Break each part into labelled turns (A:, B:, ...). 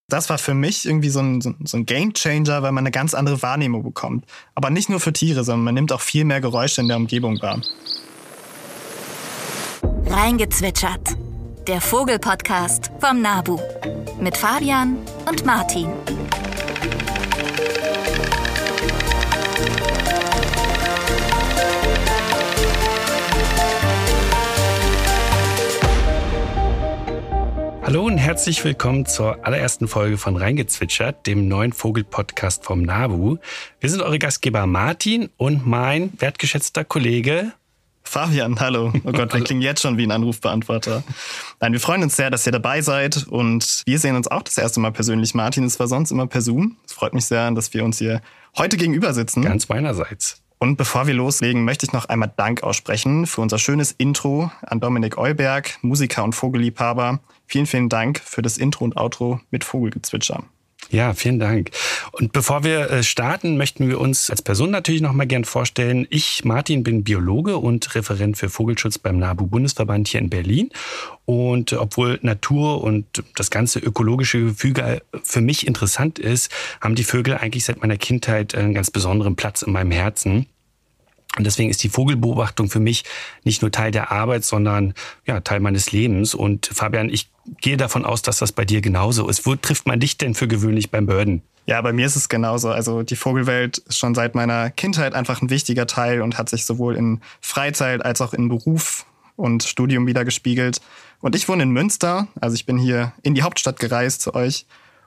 A: Das war für mich irgendwie so ein Gamechanger, weil man eine ganz andere Wahrnehmung bekommt. Aber nicht nur für Tiere, sondern man nimmt auch viel mehr Geräusche in der Umgebung wahr.
B: Reingezwitschert. Der Vogel-Podcast vom NABU. Mit Fabian und Martin.
C: Hallo und herzlich willkommen zur allerersten Folge von Reingezwitschert, dem neuen Vogel-Podcast vom NABU. Wir sind eure Gastgeber Martin und mein wertgeschätzter Kollege
A: Fabian, hallo. Oh Gott, wir klingen jetzt schon wie ein Anrufbeantworter. Nein, wir freuen uns sehr, dass ihr dabei seid und wir sehen uns auch das erste Mal persönlich. Martin, es war sonst immer per Zoom. Es freut mich sehr, dass wir uns hier heute gegenüber sitzen.
C: Ganz meinerseits.
A: Und bevor wir loslegen, möchte ich noch einmal Dank aussprechen für unser schönes Intro an Dominik Euberg, Musiker und Vogelliebhaber. Vielen, vielen Dank für das Intro und Outro mit Vogelgezwitscher.
C: Ja, vielen Dank. Und bevor wir starten, möchten wir uns als Person natürlich noch mal gern vorstellen. Ich, Martin, bin Biologe und Referent für Vogelschutz beim NABU-Bundesverband hier in Berlin. Und obwohl Natur und das ganze ökologische Gefüge für mich interessant ist, haben die Vögel eigentlich seit meiner Kindheit einen ganz besonderen Platz in meinem Herzen. Und deswegen ist die Vogelbeobachtung für mich nicht nur Teil der Arbeit, sondern ja, Teil meines Lebens. Und Fabian, ich gehe davon aus, dass das bei dir genauso ist. Wo trifft man dich denn für gewöhnlich beim Birden?
A: Ja, bei mir ist es genauso. Also die Vogelwelt ist schon seit meiner Kindheit einfach ein wichtiger Teil und hat sich sowohl in Freizeit als auch in Beruf und Studium wieder gespiegelt. Und ich wohne in Münster, also ich bin hier in die Hauptstadt gereist zu euch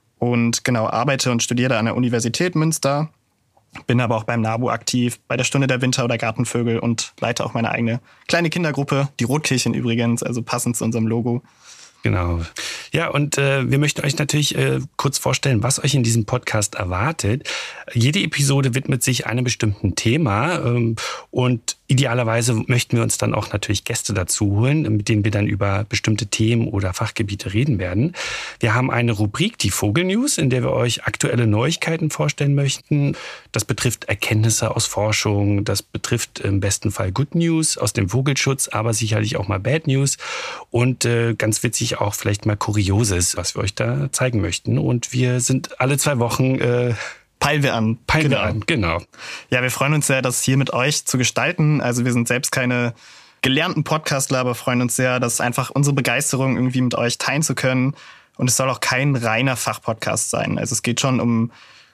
A: und genau arbeite und studiere an der Universität Münster. Bin aber auch beim NABU aktiv, bei der Stunde der Winter- oder Gartenvögel und leite auch meine eigene kleine Kindergruppe, die Rotkehlchen übrigens, also passend zu unserem Logo.
C: Genau. Ja, und wir möchten euch natürlich kurz vorstellen, was euch in diesem Podcast erwartet. Jede Episode widmet sich einem bestimmten Thema und idealerweise möchten wir uns dann auch natürlich Gäste dazu holen, mit denen wir dann über bestimmte Themen oder Fachgebiete reden werden. Wir haben eine Rubrik, die Vogelnews, in der wir euch aktuelle Neuigkeiten vorstellen möchten. Das betrifft Erkenntnisse aus Forschung, das betrifft im besten Fall Good News aus dem Vogelschutz, aber sicherlich auch mal Bad News und ganz witzig auch vielleicht mal Kurioses, was wir euch da zeigen möchten. Und wir sind alle 2 Wochen
A: Peilen wir an,
C: genau.
A: Ja, wir freuen uns sehr, das hier mit euch zu gestalten. Also wir sind selbst keine gelernten Podcastler, aber freuen uns sehr, das einfach unsere Begeisterung irgendwie mit euch teilen zu können. Und es soll auch kein reiner Fachpodcast sein. Also es geht schon um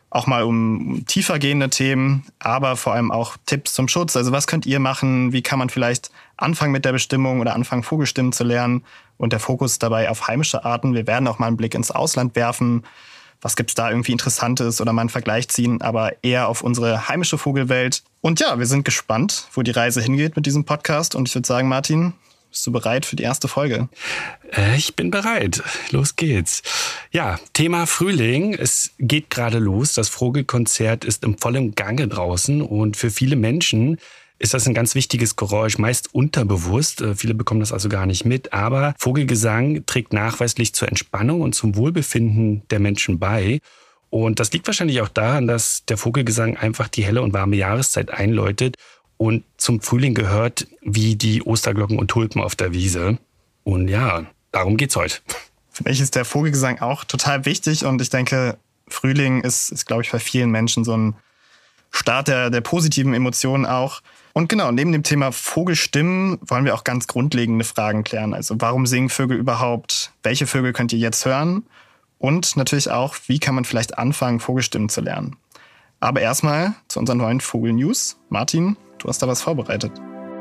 A: tiefer gehende Themen, aber vor allem auch Tipps zum Schutz. Also was könnt ihr machen? Wie kann man vielleicht anfangen mit der Bestimmung oder anfangen, Vogelstimmen zu lernen? Und der Fokus dabei auf heimische Arten. Wir werden auch mal einen Blick ins Ausland werfen. Was gibt's da irgendwie Interessantes oder mal einen Vergleich ziehen, aber eher auf unsere heimische Vogelwelt. Und ja, wir sind gespannt, wo die Reise hingeht mit diesem Podcast. Und ich würde sagen, Martin, bist du bereit für die erste Folge?
C: Ich bin bereit. Los geht's. Ja, Thema Frühling. Es geht gerade los. Das Vogelkonzert ist im vollen Gange draußen. Und für viele Menschen ist das ein ganz wichtiges Geräusch, meist unterbewusst. Viele bekommen das also gar nicht mit. Aber Vogelgesang trägt nachweislich zur Entspannung und zum Wohlbefinden der Menschen bei. Und das liegt wahrscheinlich auch daran, dass der Vogelgesang einfach die helle und warme Jahreszeit einläutet und zum Frühling gehört wie die Osterglocken und Tulpen auf der Wiese. Und ja, darum geht's heute.
A: Für mich ist der Vogelgesang auch total wichtig und ich denke, Frühling ist glaube ich, bei vielen Menschen so ein Start der positiven Emotionen auch. Und genau, neben dem Thema Vogelstimmen wollen wir auch ganz grundlegende Fragen klären. Also warum singen Vögel überhaupt? Welche Vögel könnt ihr jetzt hören? Und natürlich auch, wie kann man vielleicht anfangen, Vogelstimmen zu lernen? Aber erstmal zu unseren neuen Vogelnews. Martin, du hast da was vorbereitet.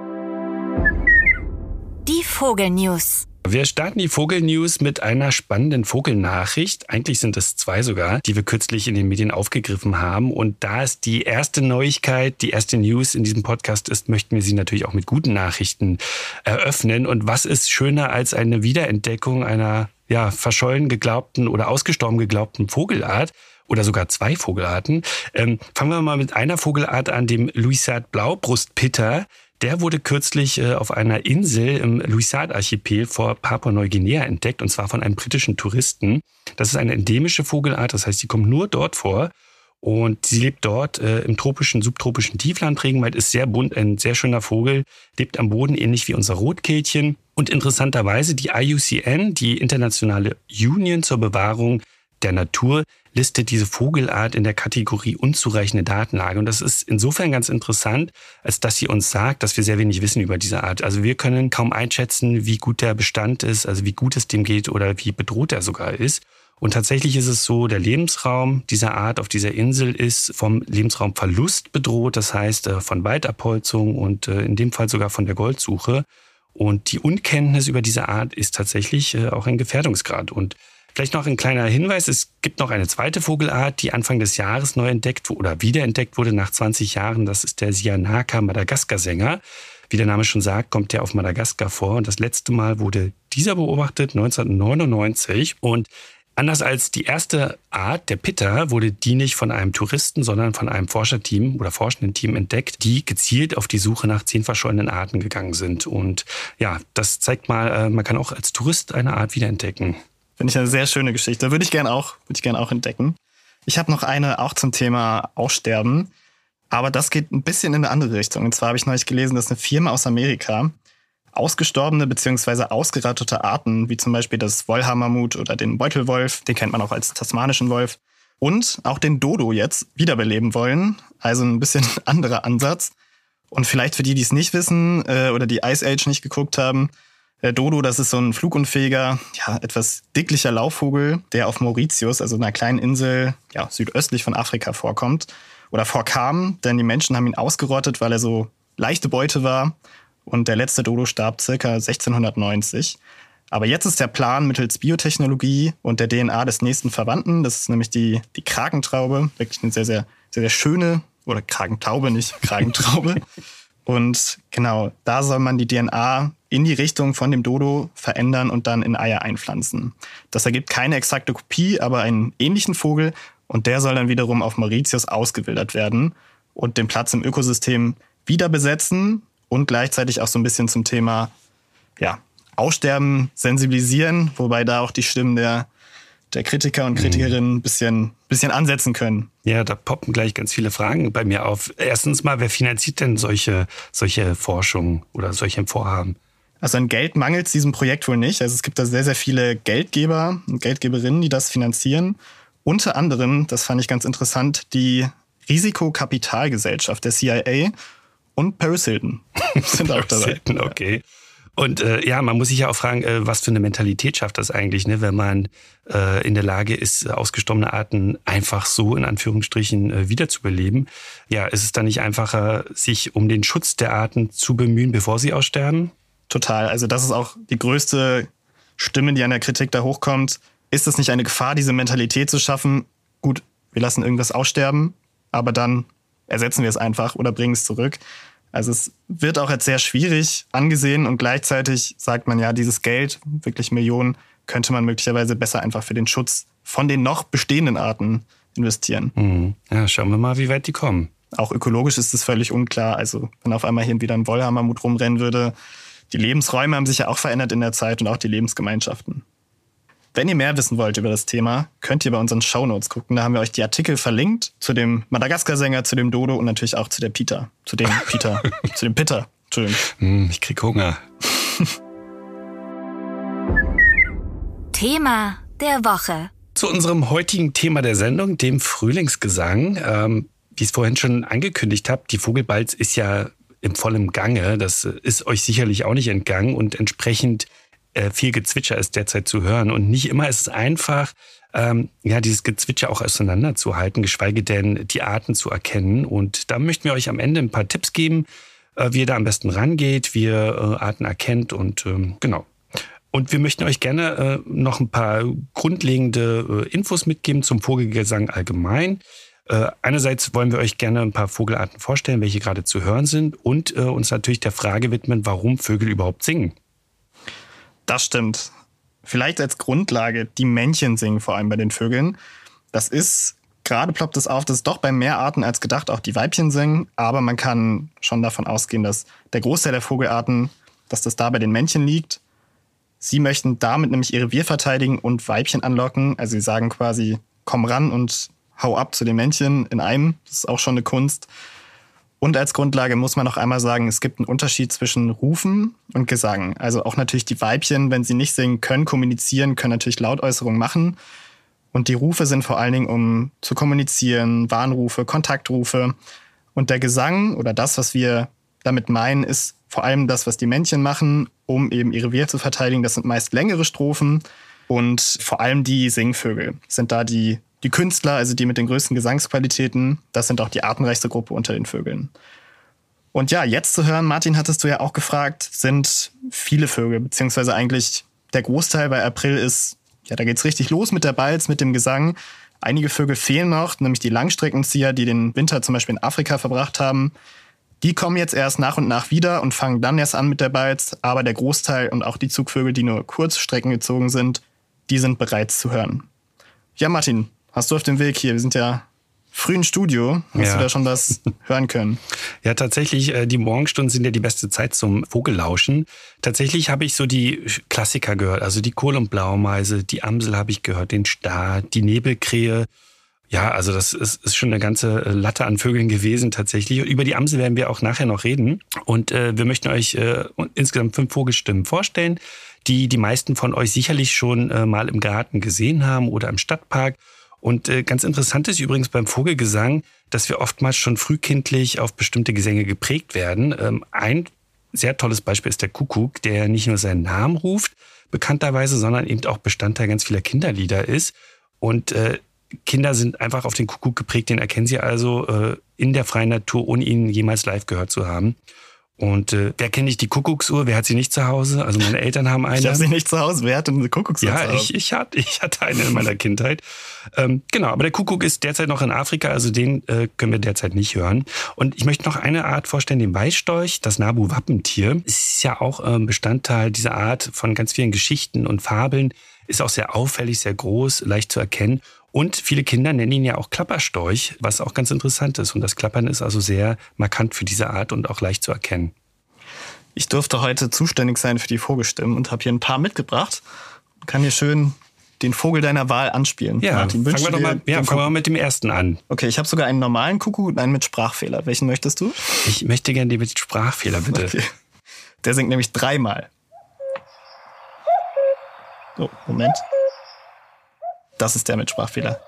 B: Die Vogelnews.
C: Wir starten die Vogelnews mit einer spannenden Vogelnachricht. Eigentlich sind es 2 sogar, die wir kürzlich in den Medien aufgegriffen haben. Und da es die erste Neuigkeit, die erste News in diesem Podcast ist, möchten wir sie natürlich auch mit guten Nachrichten eröffnen. Und was ist schöner als eine Wiederentdeckung einer verschollen geglaubten oder ausgestorben geglaubten Vogelart? Oder sogar 2 Vogelarten. Fangen wir mal mit einer Vogelart an, dem Louisade-Blaubrustpitter. Der wurde kürzlich auf einer Insel im Louisade-Archipel vor Papua-Neuguinea entdeckt, und zwar von einem britischen Touristen. Das ist eine endemische Vogelart, das heißt, die kommt nur dort vor. Und sie lebt dort im tropischen, subtropischen Tieflandregenwald, ist sehr bunt, ein sehr schöner Vogel, lebt am Boden ähnlich wie unser Rotkehlchen. Und interessanterweise die IUCN, die Internationale Union zur Bewahrung der Natur listet diese Vogelart in der Kategorie unzureichende Datenlage. Und das ist insofern ganz interessant, als dass sie uns sagt, dass wir sehr wenig wissen über diese Art. Also wir können kaum einschätzen, wie gut der Bestand ist, also wie gut es dem geht oder wie bedroht er sogar ist. Und tatsächlich ist es so, der Lebensraum dieser Art auf dieser Insel ist vom Lebensraumverlust bedroht, das heißt von Waldabholzung und in dem Fall sogar von der Goldsuche. Und die Unkenntnis über diese Art ist tatsächlich auch ein Gefährdungsgrad. Und vielleicht noch ein kleiner Hinweis, es gibt noch eine zweite Vogelart, die Anfang des Jahres neu entdeckt oder wiederentdeckt wurde nach 20 Jahren. Das ist der Sianaka Madagaskarsänger. Wie der Name schon sagt, kommt der auf Madagaskar vor. Und das letzte Mal wurde dieser beobachtet 1999. Und anders als die erste Art, der Pitter, wurde die nicht von einem Touristen, sondern von einem Forscherteam oder Forschenden-Team entdeckt, die gezielt auf die Suche nach 10 verschollenen Arten gegangen sind. Und ja, das zeigt mal, man kann auch als Tourist eine Art wiederentdecken.
A: Finde ich eine sehr schöne Geschichte. Würde ich gern auch entdecken. Ich habe noch eine auch zum Thema Aussterben. Aber das geht ein bisschen in eine andere Richtung. Und zwar habe ich neulich gelesen, dass eine Firma aus Amerika ausgestorbene bzw. ausgerottete Arten, wie zum Beispiel das Wollhaarmammut oder den Beutelwolf, den kennt man auch als tasmanischen Wolf, und auch den Dodo jetzt wiederbeleben wollen. Also ein bisschen anderer Ansatz. Und vielleicht für die, die es nicht wissen oder die Ice Age nicht geguckt haben, der Dodo, das ist so ein flugunfähiger, etwas dicklicher Laufvogel, der auf Mauritius, also einer kleinen Insel südöstlich von Afrika vorkommt oder vorkam, denn die Menschen haben ihn ausgerottet, weil er so leichte Beute war. Und der letzte Dodo starb circa 1690. Aber jetzt ist der Plan mittels Biotechnologie und der DNA des nächsten Verwandten, das ist nämlich die Kragentraube, wirklich eine sehr, sehr, sehr, sehr schöne, oder Kragentaube, nicht Kragentraube. Und genau, da soll man die DNA in die Richtung von dem Dodo verändern und dann in Eier einpflanzen. Das ergibt keine exakte Kopie, aber einen ähnlichen Vogel. Und der soll dann wiederum auf Mauritius ausgewildert werden und den Platz im Ökosystem wieder besetzen. Und gleichzeitig auch so ein bisschen zum Thema Aussterben sensibilisieren, wobei da auch die Stimmen der Kritiker und Kritikerinnen ein bisschen ansetzen können.
C: Ja, da poppen gleich ganz viele Fragen bei mir auf. Erstens mal, wer finanziert denn solche Forschung oder solche Vorhaben?
A: Also an Geld mangelt es diesem Projekt wohl nicht. Also es gibt da sehr, sehr viele Geldgeber und Geldgeberinnen, die das finanzieren. Unter anderem, das fand ich ganz interessant, die Risikokapitalgesellschaft der CIA und Paris Hilton sind auch dabei.
C: Hilton, okay. Und man muss sich ja auch fragen, was für eine Mentalität schafft das eigentlich, ne? Wenn man in der Lage ist, ausgestorbene Arten einfach so in Anführungsstrichen wiederzubeleben. Ja, ist es dann nicht einfacher, sich um den Schutz der Arten zu bemühen, bevor sie aussterben?
A: Total. Also das ist auch die größte Stimme, die an der Kritik da hochkommt. Ist es nicht eine Gefahr, diese Mentalität zu schaffen? Gut, wir lassen irgendwas aussterben, aber dann ersetzen wir es einfach oder bringen es zurück. Also es wird auch als sehr schwierig angesehen und gleichzeitig sagt man ja, dieses Geld, wirklich Millionen, könnte man möglicherweise besser einfach für den Schutz von den noch bestehenden Arten investieren.
C: Ja, schauen wir mal, wie weit die kommen.
A: Auch ökologisch ist es völlig unklar. Also wenn auf einmal hier wieder ein Wollhaarmammut rumrennen würde, die Lebensräume haben sich ja auch verändert in der Zeit und auch die Lebensgemeinschaften. Wenn ihr mehr wissen wollt über das Thema, könnt ihr bei unseren Shownotes gucken. Da haben wir euch die Artikel verlinkt zu dem Madagaskarsänger, zu dem Dodo und natürlich auch zu dem Pitter. Entschuldigung.
C: Ich krieg Hunger.
B: Thema der Woche.
C: Zu unserem heutigen Thema der Sendung, dem Frühlingsgesang. Wie ich es vorhin schon angekündigt habe, die Vogelbalz ist ja im vollen Gange. Das ist euch sicherlich auch nicht entgangen und entsprechend viel Gezwitscher ist derzeit zu hören. Und nicht immer ist es einfach, dieses Gezwitscher auch auseinanderzuhalten, geschweige denn die Arten zu erkennen. Und da möchten wir euch am Ende ein paar Tipps geben, wie ihr da am besten rangeht, wie ihr Arten erkennt und genau. Und wir möchten euch gerne noch ein paar grundlegende Infos mitgeben zum Vogelgesang allgemein. Einerseits wollen wir euch gerne ein paar Vogelarten vorstellen, welche gerade zu hören sind und uns natürlich der Frage widmen, warum Vögel überhaupt singen.
A: Das stimmt. Vielleicht als Grundlage, die Männchen singen vor allem bei den Vögeln. Das ist, gerade ploppt es auf, dass doch bei mehr Arten als gedacht auch die Weibchen singen. Aber man kann schon davon ausgehen, dass der Großteil der Vogelarten, dass das da bei den Männchen liegt. Sie möchten damit nämlich ihr Revier verteidigen und Weibchen anlocken. Also sie sagen quasi, komm ran und hau ab zu den Männchen in einem. Das ist auch schon eine Kunst. Und als Grundlage muss man noch einmal sagen, es gibt einen Unterschied zwischen Rufen und Gesang. Also auch natürlich die Weibchen, wenn sie nicht singen können, kommunizieren, können natürlich Lautäußerungen machen. Und die Rufe sind vor allen Dingen, um zu kommunizieren, Warnrufe, Kontaktrufe. Und der Gesang oder das, was wir damit meinen, ist vor allem das, was die Männchen machen, um eben ihre Wehr zu verteidigen. Das sind meist längere Strophen und vor allem die Singvögel sind da die Künstler, also die mit den größten Gesangsqualitäten. Das sind auch die artenreichste Gruppe unter den Vögeln. Und ja, jetzt zu hören, Martin, hattest du ja auch gefragt, sind viele Vögel, beziehungsweise eigentlich der Großteil bei April ist, ja, da geht's richtig los mit der Balz, mit dem Gesang. Einige Vögel fehlen noch, nämlich die Langstreckenzieher, die den Winter zum Beispiel in Afrika verbracht haben. Die kommen jetzt erst nach und nach wieder und fangen dann erst an mit der Balz. Aber der Großteil und auch die Zugvögel, die nur Kurzstrecken gezogen sind, die sind bereits zu hören. Ja, Martin, hast du auf dem Weg hier, wir sind ja früh im Studio, hast du da schon was hören können?
C: Ja, tatsächlich, die Morgenstunden sind ja die beste Zeit zum Vogellauschen. Tatsächlich habe ich so die Klassiker gehört, also die Kohl- und Blaumeise, die Amsel habe ich gehört, den Star, die Nebelkrähe. Ja, also das ist schon eine ganze Latte an Vögeln gewesen tatsächlich. Über die Amsel werden wir auch nachher noch reden. Und wir möchten euch insgesamt 5 Vogelstimmen vorstellen, die meisten von euch sicherlich schon mal im Garten gesehen haben oder im Stadtpark. Und ganz interessant ist übrigens beim Vogelgesang, dass wir oftmals schon frühkindlich auf bestimmte Gesänge geprägt werden. Ein sehr tolles Beispiel ist der Kuckuck, der nicht nur seinen Namen ruft, bekannterweise, sondern eben auch Bestandteil ganz vieler Kinderlieder ist. Und Kinder sind einfach auf den Kuckuck geprägt, den erkennen sie also in der freien Natur, ohne ihn jemals live gehört zu haben. Und wer kennt nicht die Kuckucksuhr? Wer hat sie nicht zu Hause? Also meine Eltern haben eine.
A: Ich habe sie nicht zu Hause. Wer hat denn eine Kuckucksuhr zu Hause?
C: Ich hatte eine in meiner Kindheit. Genau, aber der Kuckuck ist derzeit noch in Afrika, also den können wir derzeit nicht hören. Und ich möchte noch eine Art vorstellen, den Weißstorch, das Nabu-Wappentier. Es ist ja auch Bestandteil dieser Art von ganz vielen Geschichten und Fabeln. Ist auch sehr auffällig, sehr groß, leicht zu erkennen. Und viele Kinder nennen ihn ja auch Klapperstorch, was auch ganz interessant ist. Und das Klappern ist also sehr markant für diese Art und auch leicht zu erkennen.
A: Ich durfte heute zuständig sein für die Vogelstimmen und habe hier ein paar mitgebracht. Kann hier schön den Vogel deiner Wahl anspielen.
C: Ja,
A: Martin,
C: fangen wir mal mit dem ersten an.
A: Okay, ich habe sogar einen normalen Kuckuck und einen mit Sprachfehler. Welchen möchtest du?
C: Ich möchte gerne den mit Sprachfehler, bitte.
A: Okay. Der singt nämlich 3-mal. Oh, Moment. Das ist der mit Sprachfehler.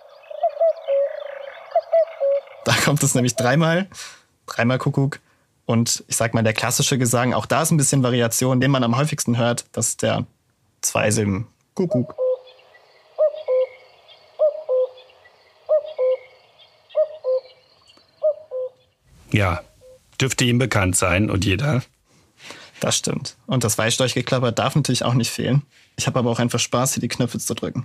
A: Da kommt es nämlich 3-mal. 3-mal Kuckuck. Und ich sag mal, der klassische Gesang, auch da ist ein bisschen Variation, den man am häufigsten hört. Das ist der 2-Silben Kuckuck.
C: Ja, dürfte ihm bekannt sein und jeder.
A: Das stimmt. Und das Weißstorchgeklapper darf natürlich auch nicht fehlen. Ich habe aber auch einfach Spaß, hier die Knöpfe zu drücken.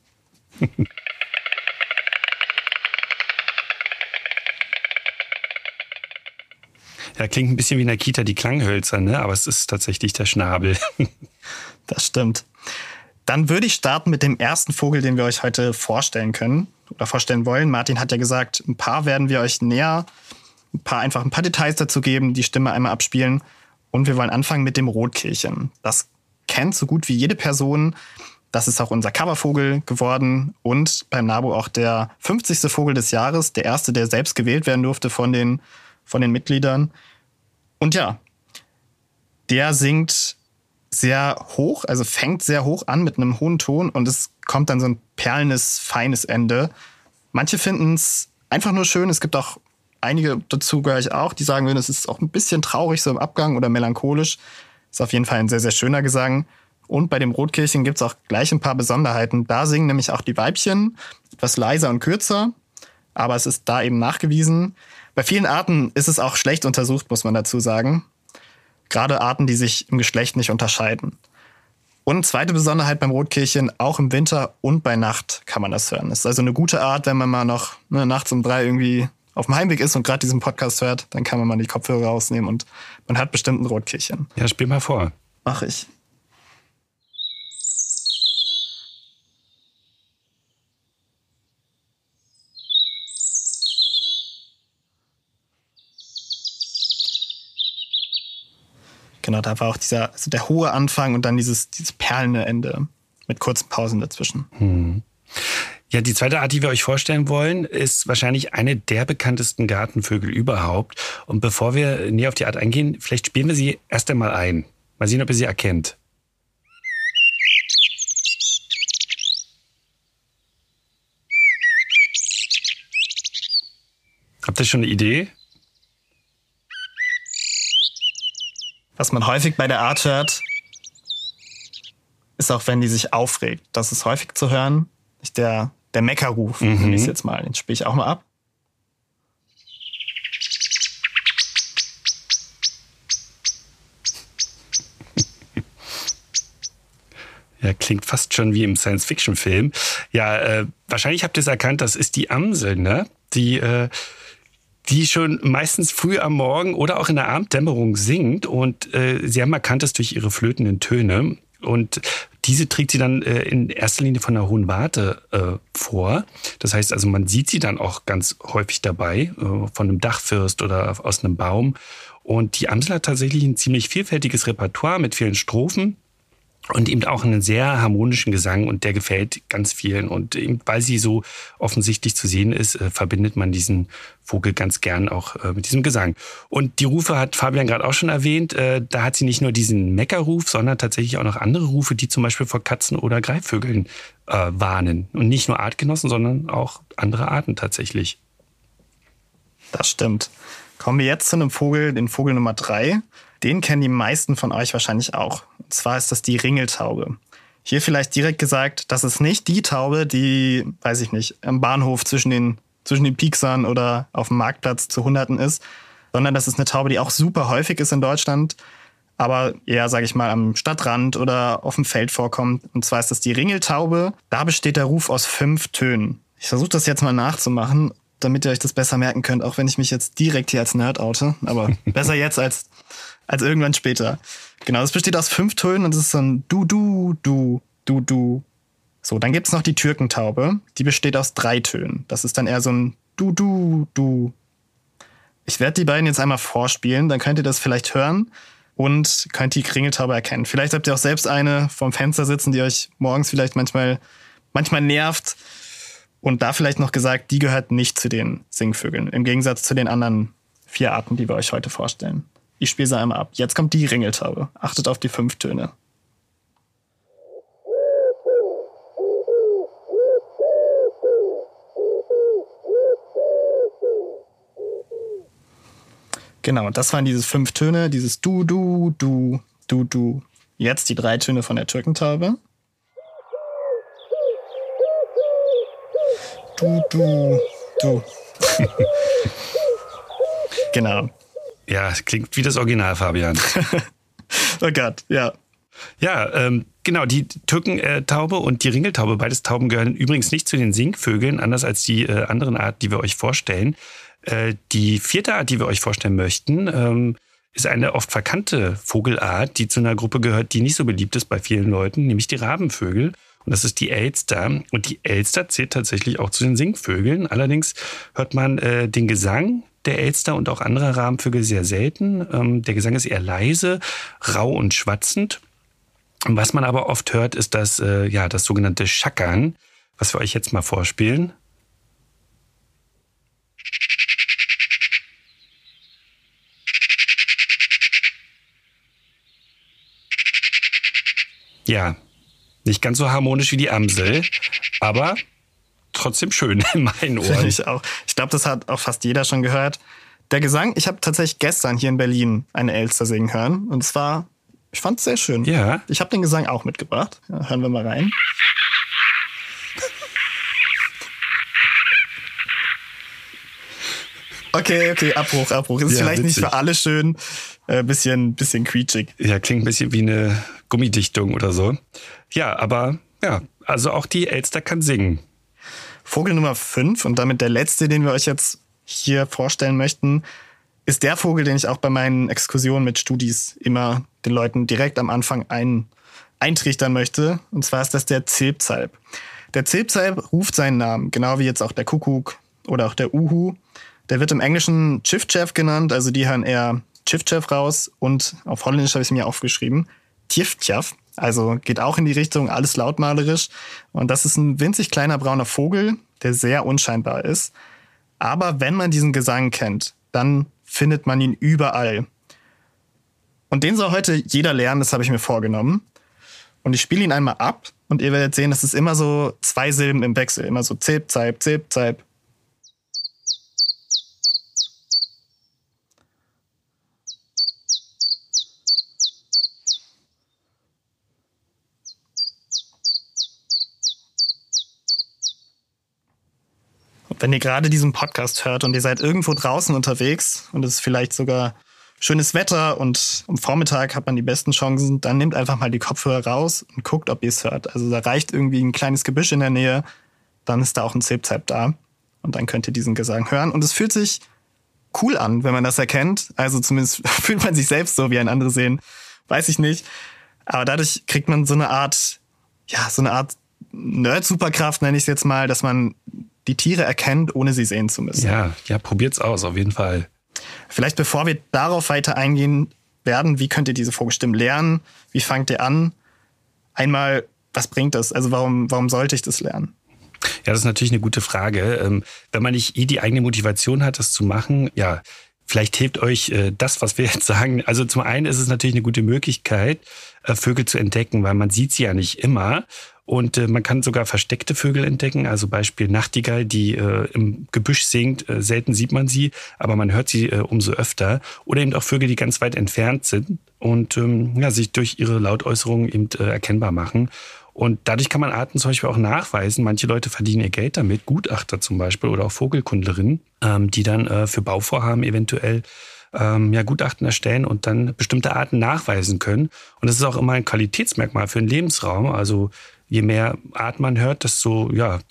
C: Ja, klingt ein bisschen wie in der Kita die Klanghölzer, ne? Aber es ist tatsächlich der Schnabel.
A: Das stimmt. Dann würde ich starten mit dem ersten Vogel, den wir euch heute vorstellen können oder vorstellen wollen. Martin hat ja gesagt, ein paar werden wir euch näher, ein paar Details dazu geben, die Stimme einmal abspielen. Und wir wollen anfangen mit dem Rotkehlchen. Das kennt so gut wie jede Person. Das ist auch unser Covervogel geworden und beim NABU auch der 50. Vogel des Jahres, der erste, der selbst gewählt werden durfte von den Mitgliedern. Und ja, der singt sehr hoch, also fängt sehr hoch an mit einem hohen Ton und es kommt dann so ein perlendes, feines Ende. Manche finden es einfach nur schön. Es gibt auch einige, dazu gehöre ich auch, die sagen würden, es ist auch ein bisschen traurig so im Abgang oder melancholisch. Ist auf jeden Fall ein sehr, sehr schöner Gesang. Und bei dem Rotkehlchen gibt es auch gleich ein paar Besonderheiten. Da singen nämlich auch die Weibchen etwas leiser und kürzer, aber es ist da eben nachgewiesen. Bei vielen Arten ist es auch schlecht untersucht, muss man dazu sagen. Gerade Arten, die sich im Geschlecht nicht unterscheiden. Und zweite Besonderheit beim Rotkehlchen, auch im Winter und bei Nacht kann man das hören. Das ist also eine gute Art, wenn man mal noch nachts um 3 irgendwie auf dem Heimweg ist und gerade diesen Podcast hört, dann kann man mal die Kopfhörer rausnehmen und man hat bestimmt ein Rotkehlchen.
C: Ja, spiel mal vor.
A: Mach ich. Genau, da war auch der hohe Anfang und dann dieses perlende Ende mit kurzen Pausen dazwischen.
C: Ja, die zweite Art, die wir euch vorstellen wollen, ist wahrscheinlich eine der bekanntesten Gartenvögel überhaupt. Und bevor wir näher auf die Art eingehen, vielleicht spielen wir sie erst einmal ein. Mal sehen, ob ihr sie erkennt. Habt ihr schon eine Idee?
A: Was man häufig bei der Art hört, ist auch, wenn die sich aufregt. Das ist häufig zu hören. Der Meckerruf, nenne ich es jetzt mal. Den spiele ich auch mal ab.
C: Ja, klingt fast schon wie im Science-Fiction-Film. Ja, wahrscheinlich habt ihr es erkannt, das ist die Amsel, ne? Die schon meistens früh am Morgen oder auch in der Abenddämmerung singt. Und sie haben erkannt es durch ihre flötenden Töne. Und diese trägt sie dann in erster Linie von einer hohen Warte vor. Das heißt also, man sieht sie dann auch ganz häufig dabei, von einem Dachfirst oder aus einem Baum. Und die Amsel hat tatsächlich ein ziemlich vielfältiges Repertoire mit vielen Strophen. Und eben auch einen sehr harmonischen Gesang, und der gefällt ganz vielen. Und eben weil sie so offensichtlich zu sehen ist, verbindet man diesen Vogel ganz gern auch mit diesem Gesang. Und die Rufe hat Fabian gerade auch schon erwähnt. Da hat sie nicht nur diesen Meckerruf, sondern tatsächlich auch noch andere Rufe, die zum Beispiel vor Katzen oder Greifvögeln warnen. Und nicht nur Artgenossen, sondern auch andere Arten tatsächlich.
A: Das stimmt. Kommen wir jetzt zu einem Vogel, den Vogel Nummer 3. Den kennen die meisten von euch wahrscheinlich auch. Und zwar ist das die Ringeltaube. Hier vielleicht direkt gesagt, das ist nicht die Taube, die, weiß ich nicht, am Bahnhof zwischen den Pieksern oder auf dem Marktplatz zu Hunderten ist, sondern das ist eine Taube, die auch super häufig ist in Deutschland, aber eher, sage ich mal, am Stadtrand oder auf dem Feld vorkommt. Und zwar ist das die Ringeltaube. Da besteht der Ruf aus 5 Tönen. Ich versuche das jetzt mal nachzumachen, damit ihr euch das besser merken könnt, auch wenn ich mich jetzt direkt hier als Nerd oute. Aber besser jetzt als irgendwann später. Genau, es besteht aus 5 Tönen und es ist so ein Du, Du, Du, Du, Du. So, dann gibt's noch die Türkentaube. Die besteht aus 3 Tönen. Das ist dann eher so ein Du, Du, Du. Ich werde die beiden jetzt einmal vorspielen, dann könnt ihr das vielleicht hören und könnt die Ringeltaube erkennen. Vielleicht habt ihr auch selbst eine vorm Fenster sitzen, die euch morgens vielleicht manchmal nervt. Und da vielleicht noch gesagt, die gehört nicht zu den Singvögeln. Im Gegensatz zu den anderen 4 Arten, die wir euch heute vorstellen. Ich spiele sie einmal ab. Jetzt kommt die Ringeltaube. Achtet auf die 5 Töne. Genau, das waren diese 5 Töne. Dieses Du, Du, Du, Du, Du. Jetzt die 3 Töne von der Türkentaube. Du, Du, Du. Genau.
C: Ja, klingt wie das Original, Fabian.
A: Oh Gott, ja.
C: Ja, genau, die Türkentaube und die Ringeltaube, beides Tauben, gehören übrigens nicht zu den Singvögeln, anders als die anderen Arten, die wir euch vorstellen. Die 4. Art, die wir euch vorstellen möchten, ist eine oft verkannte Vogelart, die zu einer Gruppe gehört, die nicht so beliebt ist bei vielen Leuten, nämlich die Rabenvögel. Und das ist die Elster. Und die Elster zählt tatsächlich auch zu den Singvögeln. Allerdings hört man den Gesang der Elster und auch anderer Rabenvögel sehr selten. Der Gesang ist eher leise, rau und schwatzend. Was man aber oft hört, ist das sogenannte Schackern, was wir euch jetzt mal vorspielen. Ja, nicht ganz so harmonisch wie die Amsel, aber trotzdem schön in meinen Ohren.
A: Finde ich auch. Ich glaube, das hat auch fast jeder schon gehört. Der Gesang, ich habe tatsächlich gestern hier in Berlin eine Elster singen hören. Und zwar, ich fand es sehr schön.
C: Ja.
A: Ich habe den Gesang auch mitgebracht. Ja, hören wir mal rein. Okay, Abbruch. Ist
C: Ja,
A: vielleicht
C: witzig.
A: nicht für alle schön. Bisschen quietschig.
C: Ja, klingt ein bisschen wie eine Gummidichtung oder so. Ja, aber ja, also auch die Elster kann singen.
A: Vogel Nummer 5 und damit der letzte, den wir euch jetzt hier vorstellen möchten, ist der Vogel, den ich auch bei meinen Exkursionen mit Studis immer den Leuten direkt am Anfang eintrichtern möchte. Und zwar ist das der Zilpzalp. Der Zilpzalp ruft seinen Namen, genau wie jetzt auch der Kuckuck oder auch der Uhu. Der wird im Englischen Chifchef genannt, also die hören eher Chifchef raus. Und auf Holländisch habe ich es mir aufgeschrieben, Tjiftjaf. Also geht auch in die Richtung, alles lautmalerisch. Und das ist ein winzig kleiner brauner Vogel, der sehr unscheinbar ist. Aber wenn man diesen Gesang kennt, dann findet man ihn überall. Und den soll heute jeder lernen, das habe ich mir vorgenommen. Und ich spiele ihn einmal ab und ihr werdet sehen, das ist immer so 2 Silben im Wechsel. Immer so Zilp, Zalp, Zilp, Zalp. Wenn ihr gerade diesen Podcast hört und ihr seid irgendwo draußen unterwegs und es ist vielleicht sogar schönes Wetter und am Vormittag hat man die besten Chancen, dann nehmt einfach mal die Kopfhörer raus und guckt, ob ihr es hört. Also da reicht irgendwie ein kleines Gebüsch in der Nähe, dann ist da auch ein Zip-Zap da und dann könnt ihr diesen Gesang hören. Und es fühlt sich cool an, wenn man das erkennt. Also zumindest fühlt man sich selbst so, wie ein andere sehen. Weiß ich nicht. Aber dadurch kriegt man so eine Art Nerd-Superkraft, nenne ich es jetzt mal, dass man die Tiere erkennt, ohne sie sehen zu müssen.
C: Ja, probiert's aus, auf jeden Fall.
A: Vielleicht bevor wir darauf weiter eingehen werden, wie könnt ihr diese Vogelstimmen lernen? Wie fangt ihr an? Einmal, was bringt das? Also warum sollte ich das lernen?
C: Ja, das ist natürlich eine gute Frage. Wenn man nicht die eigene Motivation hat, das zu machen, ja, vielleicht hilft euch das, was wir jetzt sagen. Also zum einen ist es natürlich eine gute Möglichkeit, Vögel zu entdecken, weil man sieht sie ja nicht immer. Und man kann sogar versteckte Vögel entdecken, also Beispiel Nachtigall, die im Gebüsch singt. Selten sieht man sie, aber man hört sie umso öfter. Oder eben auch Vögel, die ganz weit entfernt sind und sich durch ihre Lautäußerungen eben erkennbar machen. Und dadurch kann man Arten zum Beispiel auch nachweisen. Manche Leute verdienen ihr Geld damit, Gutachter zum Beispiel oder auch Vogelkundlerinnen, die dann für Bauvorhaben eventuell Gutachten erstellen und dann bestimmte Arten nachweisen können. Und das ist auch immer ein Qualitätsmerkmal für einen Lebensraum. Also je mehr Arten man hört, desto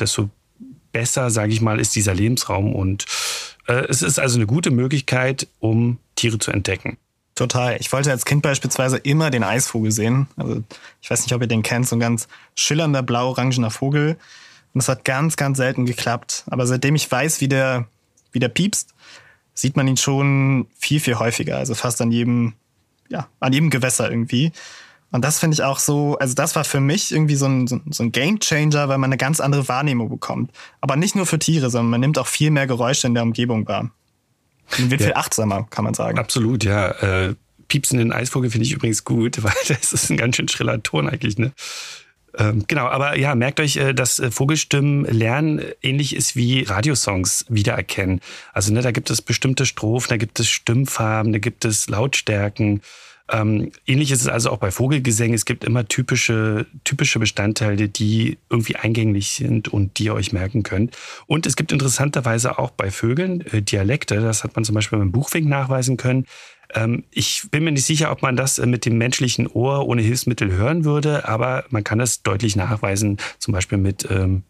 C: besser, sage ich mal, ist dieser Lebensraum. Und es ist also eine gute Möglichkeit, um Tiere zu entdecken.
A: Total. Ich wollte als Kind beispielsweise immer den Eisvogel sehen. Also ich weiß nicht, ob ihr den kennt, so ein ganz schillernder, blau-orangener Vogel. Und das hat ganz, ganz selten geklappt. Aber seitdem ich weiß, wie der piepst, sieht man ihn schon viel, viel häufiger. Also fast an jedem Gewässer irgendwie. Und das finde ich auch so, also das war für mich irgendwie so ein Game-Changer, weil man eine ganz andere Wahrnehmung bekommt. Aber nicht nur für Tiere, sondern man nimmt auch viel mehr Geräusche in der Umgebung wahr. Man wird viel achtsamer, kann man sagen.
C: Absolut, ja. Piepsenden Eisvogel finde ich übrigens gut, weil das ist ein ganz schön schriller Ton eigentlich, ne? Genau, aber ja, merkt euch, dass Vogelstimmen lernen ähnlich ist wie Radiosongs wiedererkennen. Also da gibt es bestimmte Strophen, da gibt es Stimmfarben, da gibt es Lautstärken. Ähnlich ist es also auch bei Vogelgesängen. Es gibt immer typische Bestandteile, die irgendwie eingängig sind und die ihr euch merken könnt. Und es gibt interessanterweise auch bei Vögeln Dialekte. Das hat man zum Beispiel beim Buchfink nachweisen können. Ich bin mir nicht sicher, ob man das mit dem menschlichen Ohr ohne Hilfsmittel hören würde, aber man kann es deutlich nachweisen, zum Beispiel mit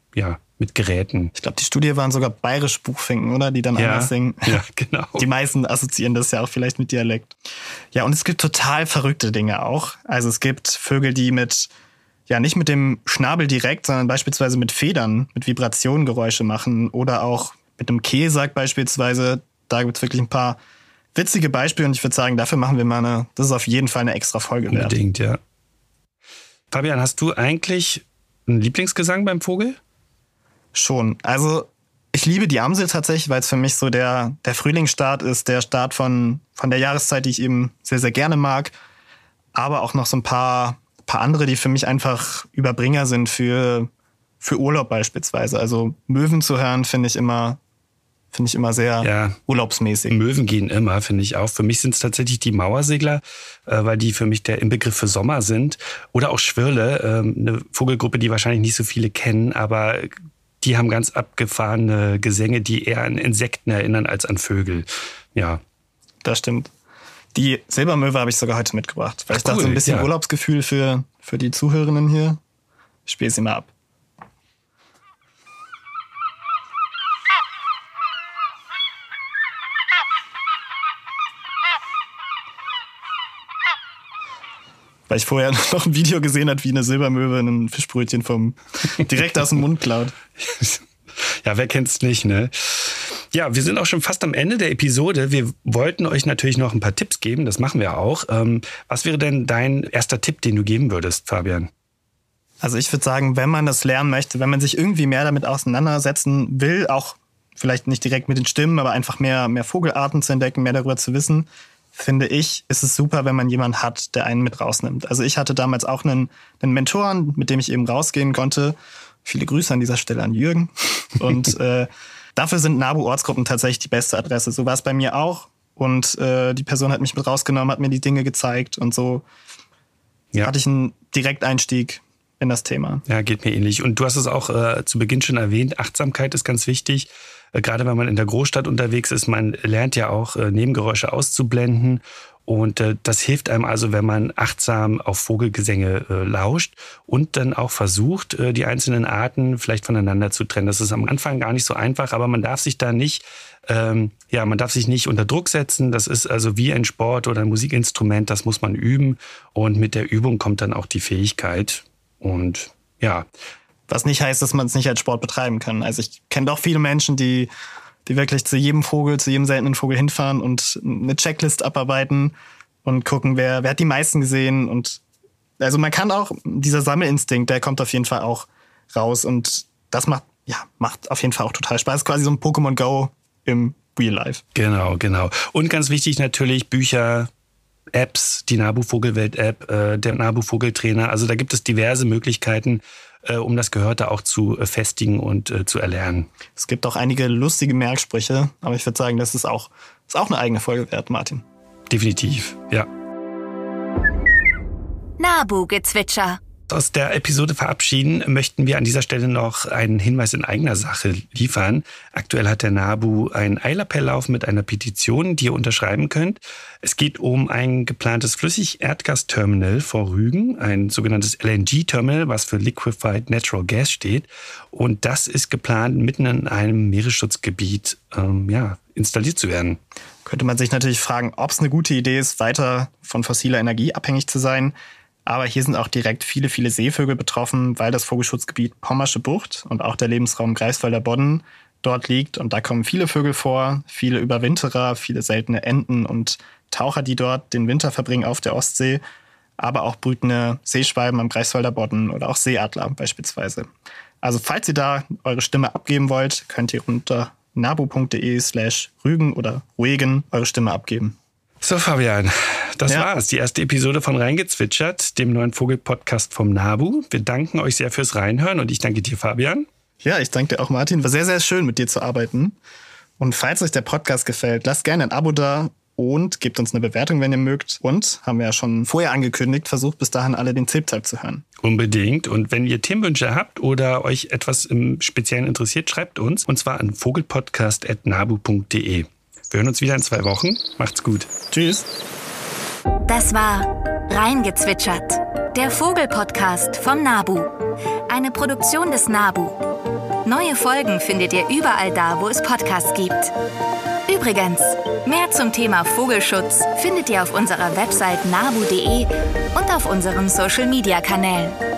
C: Geräten.
A: Ich glaube, die Studie waren sogar bayerisch Buchfinken, oder? Die dann anders singen.
C: Ja, genau.
A: Die meisten assoziieren das ja auch vielleicht mit Dialekt. Ja, und es gibt total verrückte Dinge auch. Also es gibt Vögel, die nicht mit dem Schnabel direkt, sondern beispielsweise mit Federn, mit Vibrationengeräusche machen oder auch mit einem Kehlsack beispielsweise. Da gibt es wirklich ein paar witzige Beispiele und ich würde sagen, dafür machen wir das ist auf jeden Fall eine extra Folge wert.
C: Unbedingt, ja. Fabian, hast du eigentlich einen Lieblingsgesang beim Vogel?
A: Schon. Also ich liebe die Amsel tatsächlich, weil es für mich so der Frühlingsstart ist, der Start von der Jahreszeit, die ich eben sehr, sehr gerne mag. Aber auch noch so ein paar andere, die für mich einfach Überbringer sind für Urlaub beispielsweise. Also Möwen zu hören, finde ich immer sehr urlaubsmäßig.
C: Möwen gehen immer, finde ich auch. Für mich sind es tatsächlich die Mauersegler, weil die für mich der Inbegriff für Sommer sind. Oder auch Schwirle, eine Vogelgruppe, die wahrscheinlich nicht so viele kennen, aber die haben ganz abgefahrene Gesänge, die eher an Insekten erinnern als an Vögel. Ja.
A: Das stimmt. Die Silbermöwe habe ich sogar heute mitgebracht, weil ich dachte, so ein bisschen Urlaubsgefühl für die Zuhörerinnen hier. Ich spiele sie mal ab. Weil ich vorher noch ein Video gesehen habe, wie eine Silbermöwe ein Fischbrötchen direkt aus dem Mund klaut.
C: Ja, wer kennt's nicht, ne? Ja, wir sind auch schon fast am Ende der Episode. Wir wollten euch natürlich noch ein paar Tipps geben, das machen wir auch. Was wäre denn dein erster Tipp, den du geben würdest, Fabian?
A: Also ich würde sagen, wenn man das lernen möchte, wenn man sich irgendwie mehr damit auseinandersetzen will, auch vielleicht nicht direkt mit den Stimmen, aber einfach mehr Vogelarten zu entdecken, mehr darüber zu wissen, finde ich, ist es super, wenn man jemanden hat, der einen mit rausnimmt. Also ich hatte damals auch einen Mentoren, mit dem ich eben rausgehen konnte. Viele Grüße an dieser Stelle an Jürgen. Und dafür sind NABU-Ortsgruppen tatsächlich die beste Adresse. So war es bei mir auch. Und die Person hat mich mit rausgenommen, hat mir die Dinge gezeigt. Und so hatte ich einen Direkteinstieg in das Thema.
C: Ja, geht mir ähnlich. Und du hast es auch zu Beginn schon erwähnt, Achtsamkeit ist ganz wichtig. Gerade wenn man in der Großstadt unterwegs ist, man lernt ja auch Nebengeräusche auszublenden. Und das hilft einem also, wenn man achtsam auf Vogelgesänge lauscht und dann auch versucht, die einzelnen Arten vielleicht voneinander zu trennen. Das ist am Anfang gar nicht so einfach, aber man darf sich da nicht, man darf sich nicht unter Druck setzen. Das ist also wie ein Sport oder ein Musikinstrument, das muss man üben. Und mit der Übung kommt dann auch die Fähigkeit. Und ja.
A: Was nicht heißt, dass man es nicht als Sport betreiben kann. Also ich kenne doch viele Menschen, die wirklich zu jedem Vogel, zu jedem seltenen Vogel hinfahren und eine Checklist abarbeiten und gucken, wer hat die meisten gesehen. Und also man kann auch, dieser Sammelinstinkt, der kommt auf jeden Fall auch raus. Und das macht auf jeden Fall auch total Spaß. Quasi so ein Pokémon Go im Real Life.
C: Genau. Und ganz wichtig natürlich Bücher, Apps, die NABU Vogelwelt-App, der NABU Vogeltrainer. Also da gibt es diverse Möglichkeiten, um das Gehörte auch zu festigen und zu erlernen.
A: Es gibt auch einige lustige Merksprüche, aber ich würde sagen, das ist auch eine eigene Folge wert, Martin.
C: Definitiv, ja.
B: NABU-Gezwitscher.
C: Aus der Episode verabschieden möchten wir an dieser Stelle noch einen Hinweis in eigener Sache liefern. Aktuell hat der NABU einen Eilappelllauf mit einer Petition, die ihr unterschreiben könnt. Es geht um ein geplantes Flüssig-Erdgas-Terminal vor Rügen, ein sogenanntes LNG-Terminal, was für Liquefied Natural Gas steht. Und das ist geplant, mitten in einem Meeresschutzgebiet installiert zu werden.
A: Könnte man sich natürlich fragen, ob es eine gute Idee ist, weiter von fossiler Energie abhängig zu sein. Aber hier sind auch direkt viele, viele Seevögel betroffen, weil das Vogelschutzgebiet Pommersche Bucht und auch der Lebensraum Greifswalder Bodden dort liegt. Und da kommen viele Vögel vor, viele Überwinterer, viele seltene Enten und Taucher, die dort den Winter verbringen auf der Ostsee. Aber auch brütende Seeschwalben am Greifswalder Bodden oder auch Seeadler beispielsweise. Also falls ihr da eure Stimme abgeben wollt, könnt ihr unter nabu.de/Rügen oder Ruegen eure Stimme abgeben.
C: So, Fabian, das war's. Die erste Episode von Reingezwitschert, dem neuen Vogel-Podcast vom NABU. Wir danken euch sehr fürs Reinhören und ich danke dir, Fabian.
A: Ja, ich danke dir auch, Martin. War sehr, sehr schön, mit dir zu arbeiten. Und falls euch der Podcast gefällt, lasst gerne ein Abo da und gebt uns eine Bewertung, wenn ihr mögt. Und, haben wir ja schon vorher angekündigt, versucht bis dahin alle den Zip-Zap zu hören.
C: Unbedingt. Und wenn ihr Themenwünsche habt oder euch etwas im Speziellen interessiert, schreibt uns. Und zwar an vogelpodcast@nabu.de. Wir hören uns wieder in 2 Wochen. Macht's gut.
A: Tschüss.
B: Das war Reingezwitschert, der Vogelpodcast vom NABU. Eine Produktion des NABU. Neue Folgen findet ihr überall da, wo es Podcasts gibt. Übrigens, mehr zum Thema Vogelschutz findet ihr auf unserer Website nabu.de und auf unseren Social-Media-Kanälen.